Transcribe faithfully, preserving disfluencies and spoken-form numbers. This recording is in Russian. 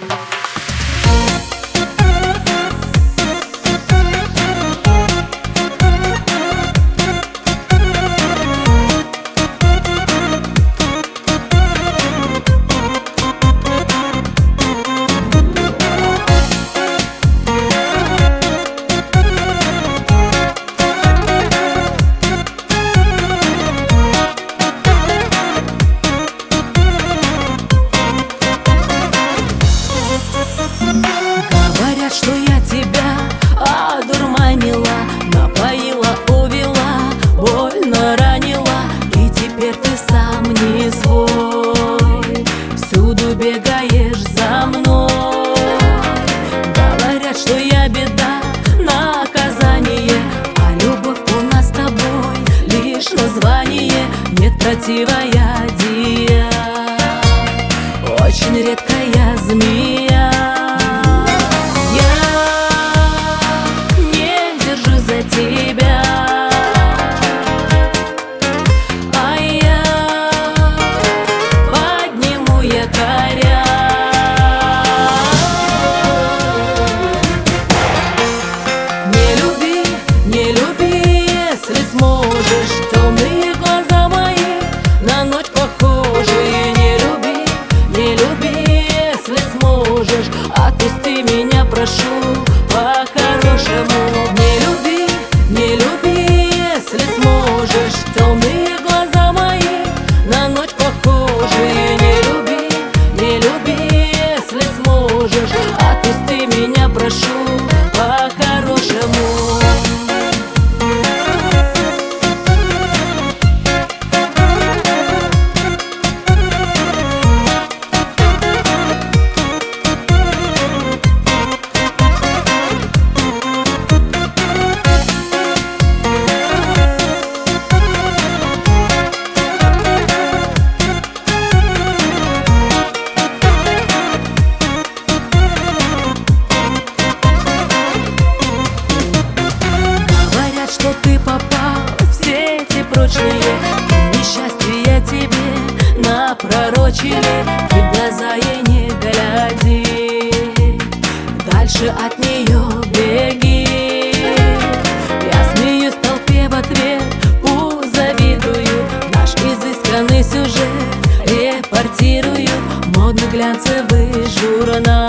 Говорят, что я тебя одурманила, напоила, увела, больно ранила, и теперь ты сам не свой, всюду бегаешь за мной. Говорят, что я беда, наказание, а любовь у нас с тобой лишь название. Нет противоядия, очень редкая змея. Тебя, а я подниму якоря. Не люби, не люби, если сможешь. Темные глаза мои на ночь похожие. Не люби, не люби, если сможешь. Отпусти меня, прошу, по-хорошему. Не люби, не люби, если сможешь. Темные глаза мои на ночь похожие. Не люби, не люби, если сможешь. Отпусти меня, прошу, по-хорошему. Что ты попал в сети прочные, несчастье тебе напророчили. Ты в глаза ей не гляди, дальше от нее беги. Я смеюсь в толпе в ответ, позавидую. Наш изысканный сюжет репортируют модно-глянцевый журнал.